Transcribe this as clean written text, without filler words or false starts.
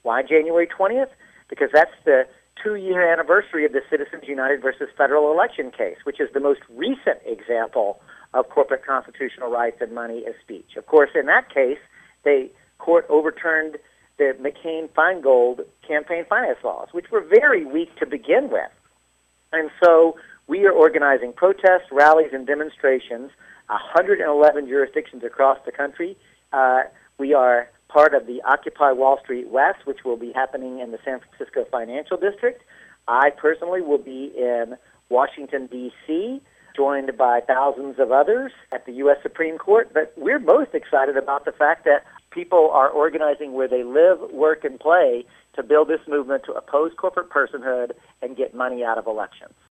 Why January 20th? Because that's the 2-year anniversary of the Citizens United versus Federal Election case, which is the most recent example of corporate constitutional rights and money as speech. Of course, in that case, the court overturned the McCain-Feingold campaign finance laws, which were very weak to begin with. And so we are organizing protests, rallies, and demonstrations, 111 jurisdictions across the country. We are part of the Occupy Wall Street West, which will be happening in the San Francisco Financial District. I personally will be in Washington, D.C., joined by thousands of others at the U.S. Supreme Court. But we're most excited about the fact that people are organizing where they live, work, and play to build this movement to oppose corporate personhood and get money out of elections.